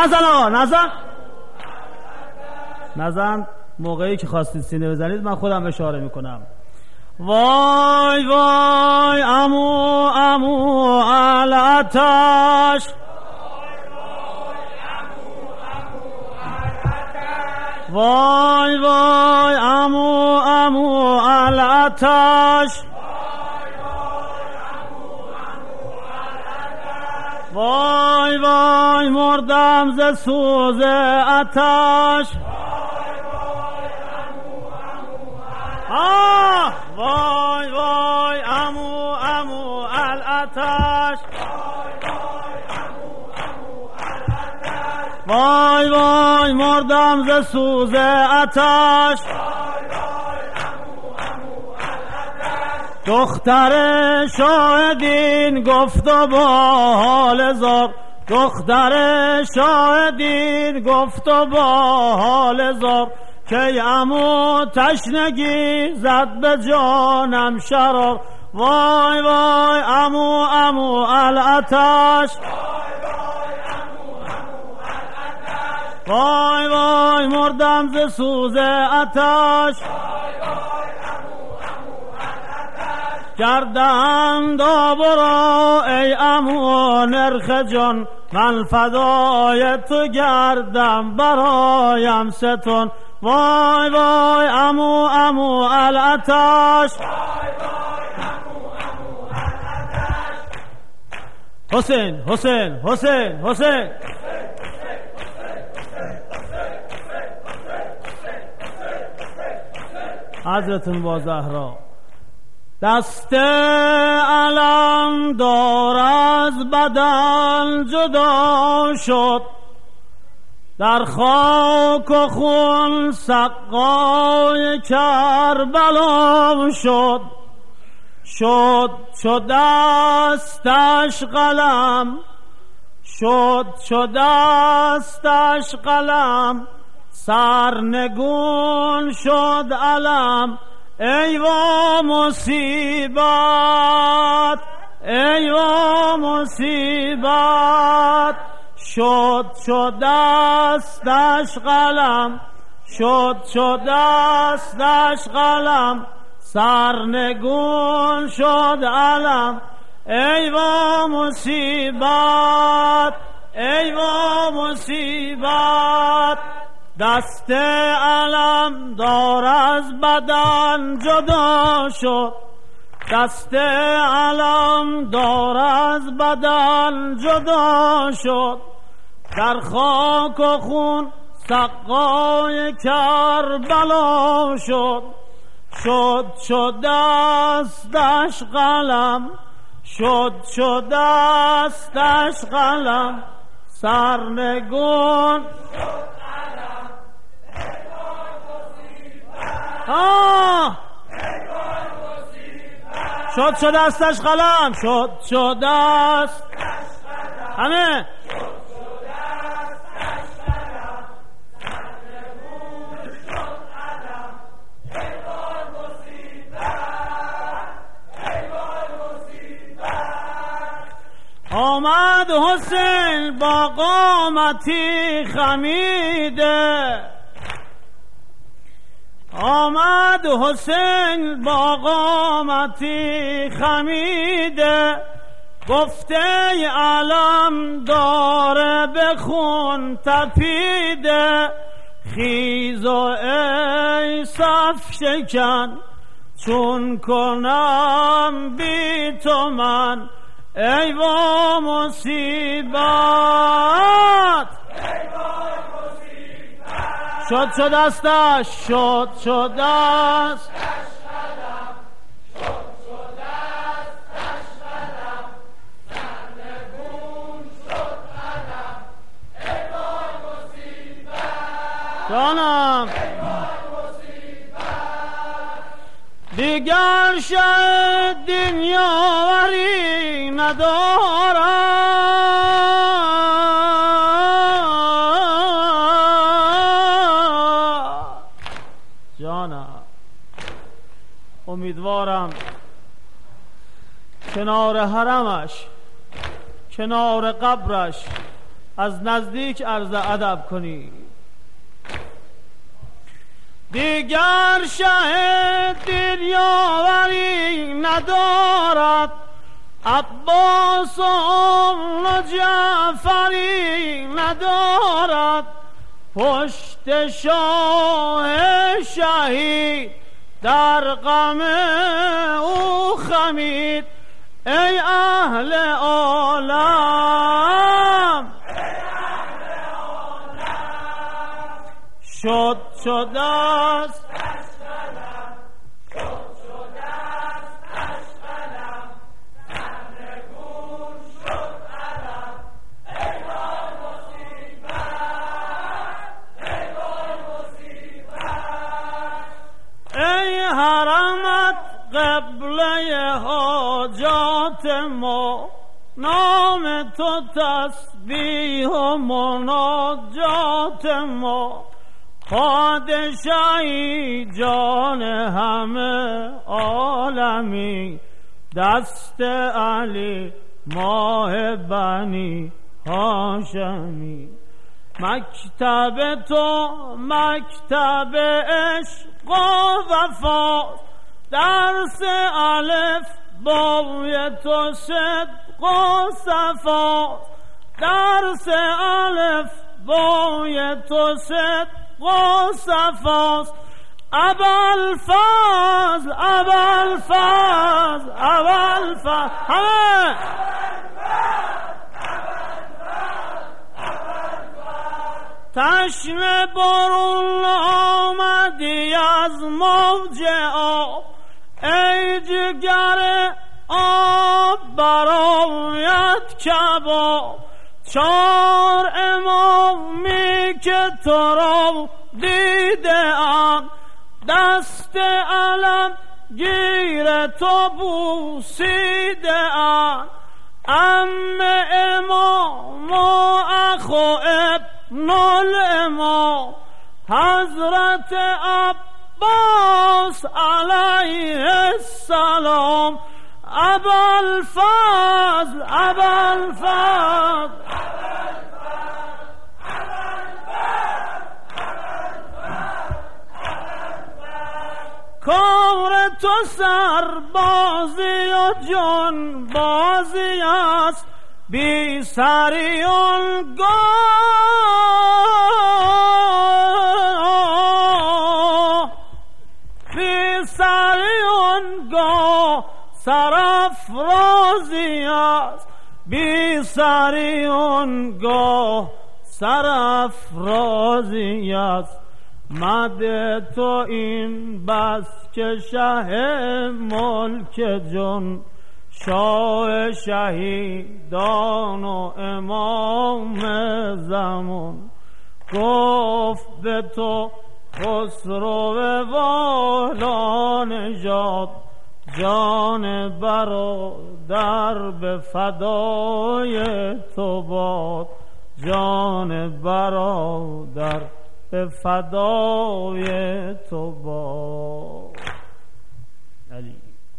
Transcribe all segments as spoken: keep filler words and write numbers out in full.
نزن آقا نزن نزن. موقعی که خواستید سینه بزنید من خودم اشاره میکنم. وای وای امو امو الاتش، وای وای امو امو الاتش، وای وای مردم ز سوز آتش. آه وای وای امو امو الاتش، وای وای مردم ز سوز آتش. دختر شاهدین گفت و با حال زار، دختر شاهدین گفت و با حال زار، که امو تشنگی زد به جانم شرار. وای وای امو امو الاتش، وای وای مردم ز سوز آتش. گردم دابرا ای امو نرخ جان، من فدای تو گردم برایم ستون. وای وای امو امو الاتش، حسین حسین حسین حسین حضرتون با زهرا. دست علم دار از بدن جدا شد، در خاک و خون سقای کربلا شد. شد شد دستش قلم، شد شد دستش قلم، سرنگون شد علم. ای وا مصیبت، ای وا مصیبت. شد شد دستش قلم، شد شد دستش قلم، سرنگون شد علم. ای وا مصیبت، ای وا مصیبت. دست علم دار از بدن جدا شد، دست علم دار از بدن جدا شد. در خاک و خون سقای کربلا شد. شد شد دستش قلم، شد شد دستش قلم، سرنگون آه شد شد دستش قلم، شد شد دست همه آمد حسین با قامتی خمیده، آمد حسین با قامتی خمیده. گفته علم داره به خون تپیده. خیز و ای صف شکن چون کنم بی تو من. ای وا مصیبت، شد شد دستش، شد شد دست جانم. دیگر شاید دنیاوری ندارم جانم. امیدوارم کنار حرمش، کنار قبرش از نزدیک عرض ادب کنید. دیگر شهد دیریاوری ندارد، عباس و جعفری ندارد، پشت شاه شهید در غم او خمید. ای اهل عالم شد شد است قبله حاجات ما، نام تو تسبیح و مناجات ما، پادشاهی جان همه عالمی، دست علی ماه بنی هاشمی. مکتب تو مکتب عشق و وفا، درس الف بای تو صدق و صفا، درس الف بای تو صدق و صفاست. ابوالفضل ابوالفضل ابوالفضل همه تشنه برون آمدی از موج آب، ای جگر آب برایت کباب. چار امامی که تو را دیده ام، دست علم گیر تو بوسیده ام. ام امام و اخو ابن الامام، حضرت عباس علیه السلام. ابوالفضل ابوالفضل کار تو سربازی و جان بازی است، بی سری اونگاه، بی سری اونگاه سرافرازی است، بی سری اونگاه سرافرازی است. مده تو این بس که شه ملک جان، شاه شهیدان و امام زمان. گفت به تو خسرو والا نژاد، جان برادر به فدای تو باد، جان برادر به فدای تو باد. علی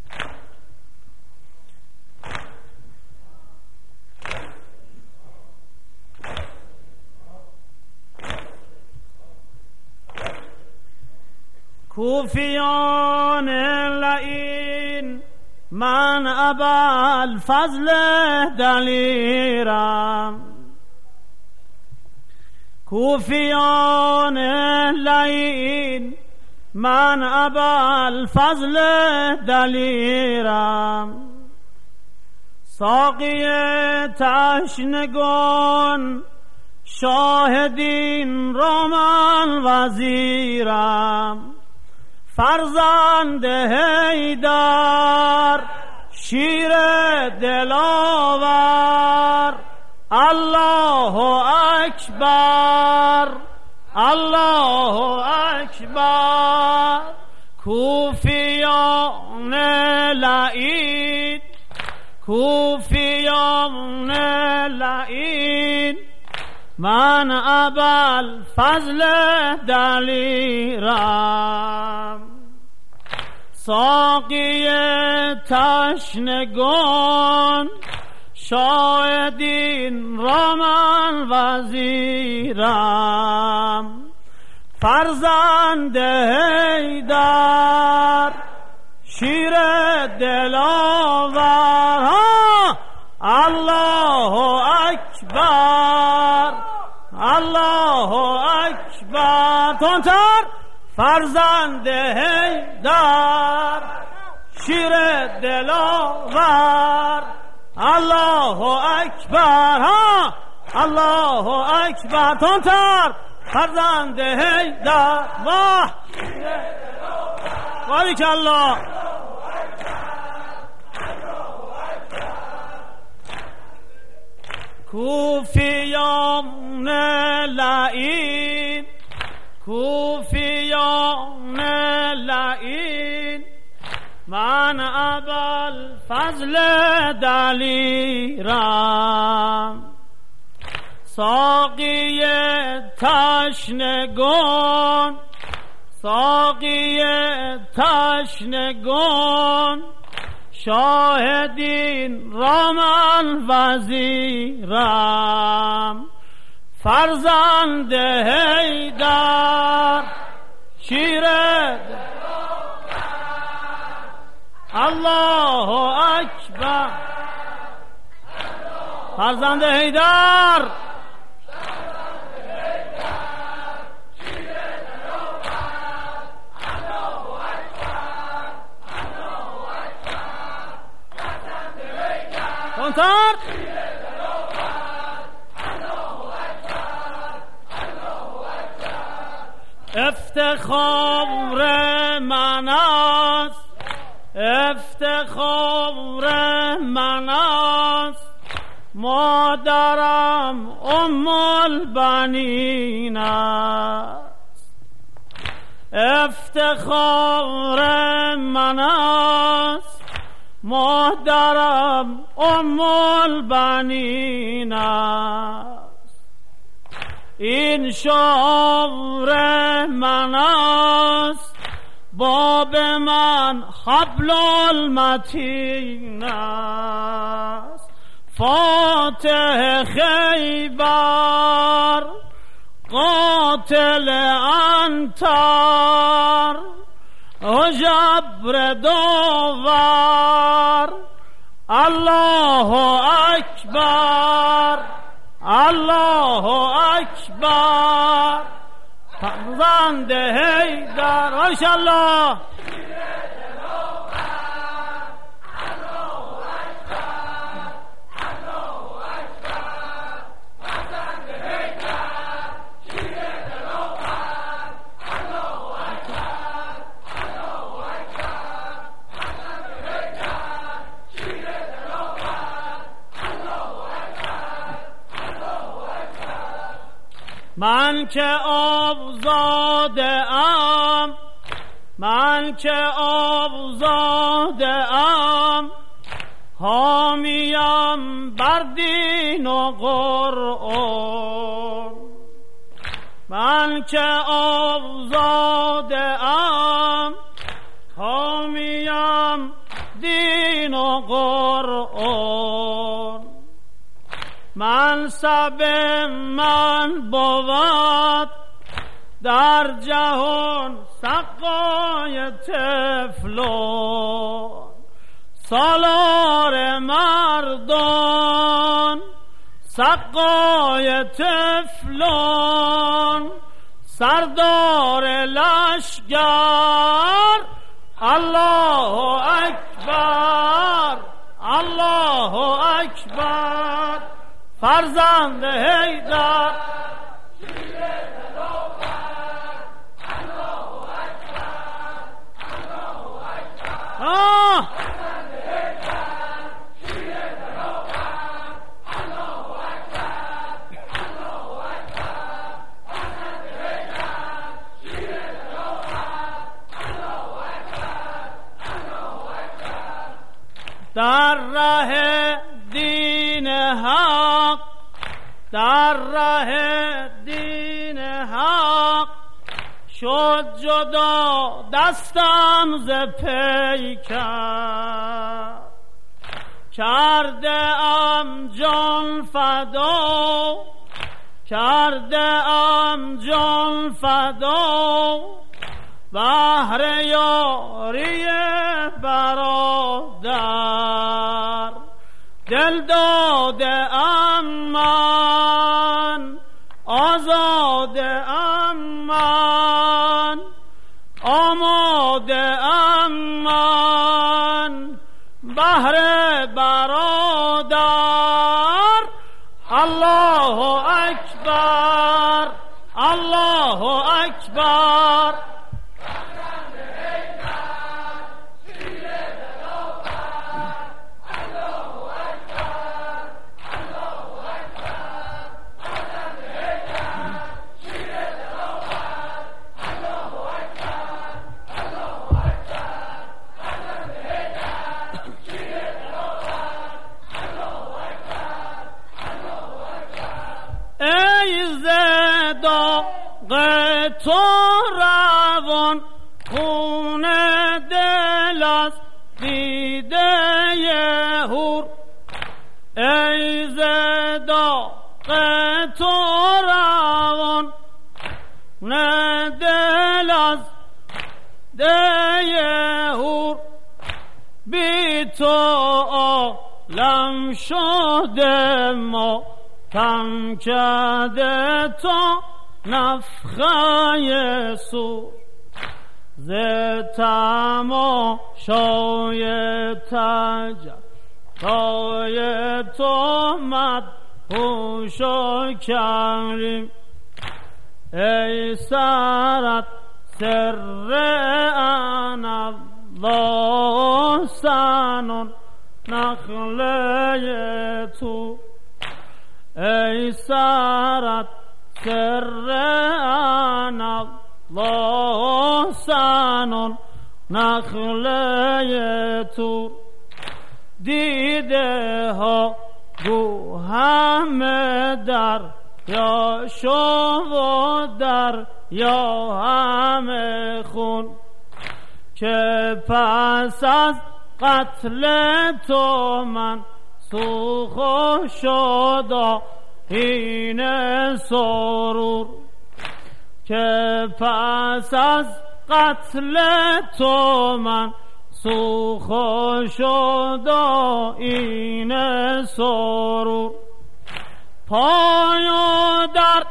کوفیان لعین من ابوالفضل دلیرم، کوفیان لعین من ابوالفضل دلیرم. ساقی تشنگان شاهدین را من وزیرم، فرزند حیدر شیر دلاور. الله اکبر الله اکبر. کوفیان لعین کوفیان لعین من ابوالفضل دلیرم. ساقی تشنگان شاهدین را من وزیرم، فرزند حیدر شیر دلاور. الله اکبر، الله اکبر. تندتر. فرزند حیدر شیر دلاور. الله اکبر، ها الله اکبر. تندتر. فرزند حیدر. واه باریک الله. کوفیان لعین، کوفیان لعین، من ابوالفضل دلیرم. ساقی تشنگان، ساقی تشنگان، شاهدین را من وزیرم، فرزند حیدر شیر. الله اکبر. فرزند حیدر تر. افتخار من است، افتخار من است، مادرم ام البنین است. افتخار من است، مادرم ام البنین است. این شعر من است، باب من حبل المتین است. فاتح خیبر قاتل انتر، جبر داور. الله اکبر، الله اکبر. فرزند حیدر ماشاءالله. من که آبزاده ام، من که آبزاده ام، حامیم بر دین و قرآن. من که آبزاده ام، حامیم دین و قرآن. منصب من بود در جهان سقای طفلان، سالار مردان سقای طفلان، سردار لشگر. الله اکبر، الله اکبر. فرزند حیدر آه در راه دین حق، در راه دین حق، شد جدا دستم ز پیکر. کرده ام جان فدا، کرده ام جان فدا، بهر یاری برادر. دل داده ام من، آزاده ام من، آماده ام من، بهر برادر. الله اکبر، الله اکبر. تو روان خون دل از دیده هور، ای زداق تو روان خون دل از دیده هور، بی تو عالم شده ما کم کرده تو نفخه سور. ز تماشای تجلی تو مدهوش و کریم، ای سرت سر انا الله سنون نخله تو، ای سرت سر انا الله سنون نخله تو. دیده ها گو همه در یا شو و در یا همه خون، که پس از قتل تو من سوخ و شد این سرور، که پس از قتل تو من سوخ و شد این سرور. پایو در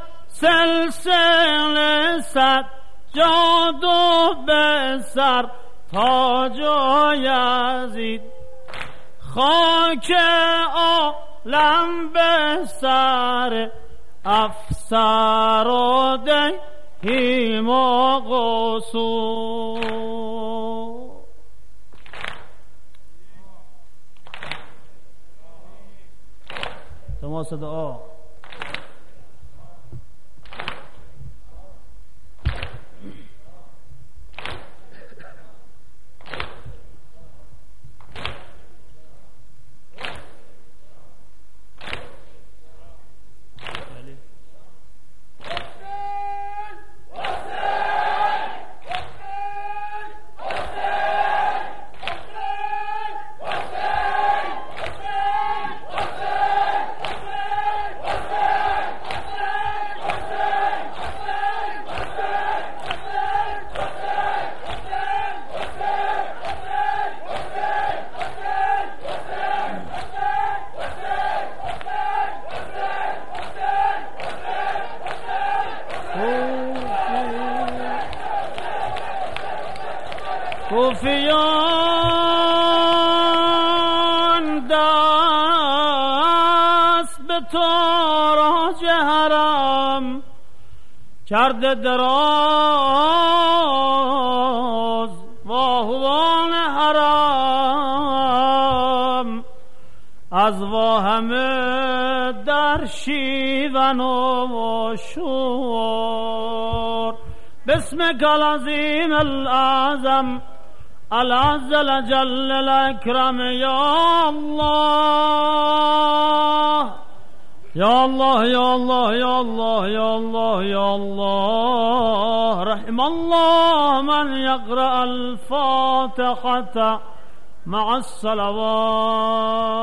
سلسله سجاد و به سر تاج و یزید، خاک عالم به سر افسر و دیهیم و قصور. تماس دعا. کوفیان دست به تاراج حرم کرده دراز واهوان حرم، از واهمه در شیون و شور. باسمك العظيم الأعظم العز الجل الأكرم يا الله يا الله يا الله يا الله يا الله يا الله. رحم الله من يقرأ الفاتحة مع الصلوات.